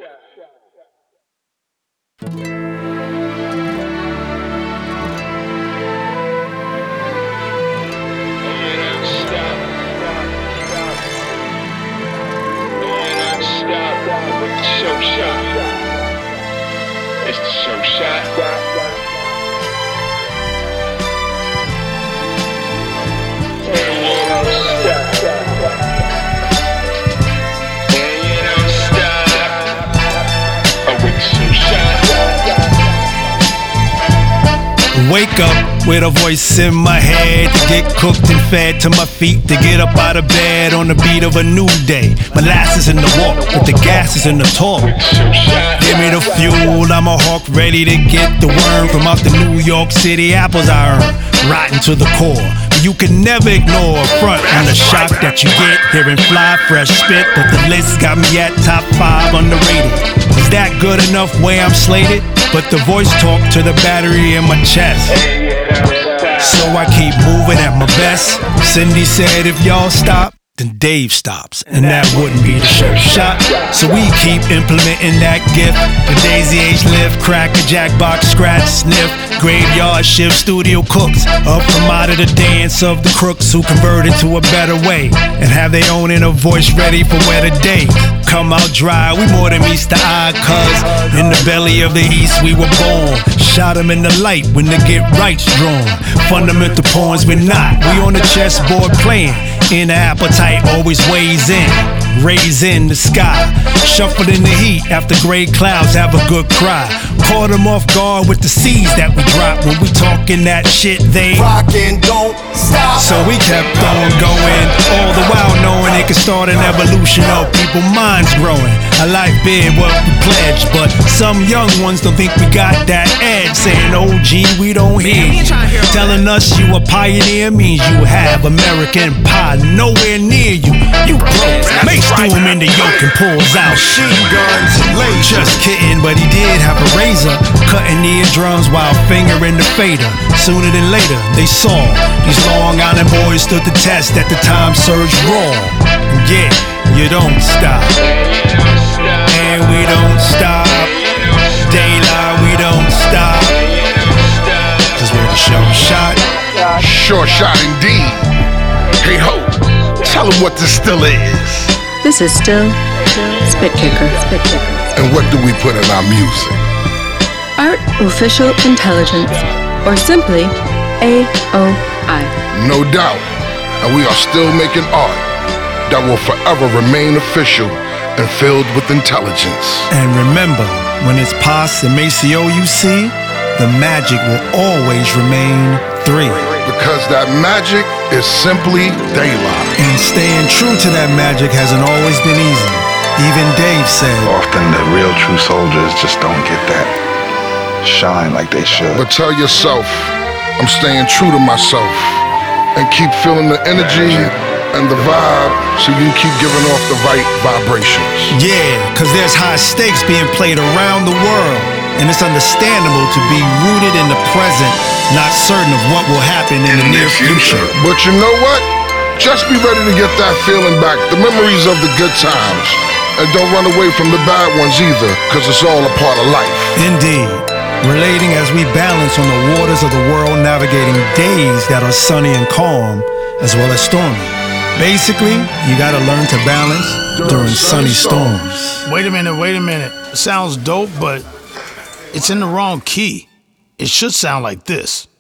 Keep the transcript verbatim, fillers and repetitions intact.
Show shot. It's the show shot. Wake up with a voice in my head to get cooked and fed to my feet, to get up out of bed on the beat of a new day. Molasses in the walk, but the gas is in the talk. Give me the fuel, I'm a hawk ready to get the worm from out the New York City apples I earn, rotten to the core. But you can never ignore a front and the shock that you get hearing fly fresh spit. But the list got me at top five underrated. Is that good enough way I'm slated? But the voice talk to the battery in my chest, so I keep moving at my best. Cindy said if y'all stop, then Dave stops, and that wouldn't be the show shot. So we keep implementing that gift. The Daisy H lift, crack a jackbox, scratch, sniff, graveyard shift, studio cooks, up from out of the dance of the crooks who converted to a better way and have their own inner voice ready for wetter days. Come out dry, we more than meets the eye, cuz in the belly of the east we were born. Shot 'em in the light when the get right's drawn. Fundamental pawns we're not, we on the chessboard playing. Inner appetite always weighs in, rays in the sky, shuffled in the heat after gray clouds have a good cry. Caught 'em off guard with the seeds that we drop when we talking that shit they rockin', don't stop. So we kept on going, all the while knowing it could start an evolution of people minds growing. A life bid what we pledged, but some young ones don't think we got that edge, saying O G we don't hear you. Telling us you a pioneer means you have American pie nowhere near you. You broke, makes threw him in the yoke and pulls out machine guns and lasers. Just kidding, but he did have a razor, cutting eardrums while fingering the fader. Sooner than later they saw these Long Island boys stood the test at the time surge raw. And yeah, you don't stop, and we don't stop. Daylight, we don't stop, cause we're the show shot. Sure shot indeed. Hey ho, tell them what this still is. This is still Spit Kicker. Spit Kicker. And what do we put in our music? Art Official Intelligence, or simply A O I. No doubt. And we are still making art that will forever remain official and filled with intelligence. And remember, when it's Pos and Maceo you see, the magic will always remain three. Because that magic is simply daylight. And staying true to that magic hasn't always been easy. Even Dave said, often the real true soldiers just don't get that shine like they should. But tell yourself, I'm staying true to myself, and keep feeling the energy and the vibe so you can keep giving off the right vibrations. Yeah, cause there's high stakes being played around the world, and it's understandable to be rooted in the present, not certain of what will happen in the near future. But you know what? Just be ready to get that feeling back, the memories of the good times. And don't run away from the bad ones either, cause it's all a part of life. Indeed. Relating as we balance on the waters of the world, navigating days that are sunny and calm, as well as stormy. Basically, you gotta learn to balance during sunny storms. Wait a minute, wait a minute. It sounds dope, but it's in the wrong key. It should sound like this.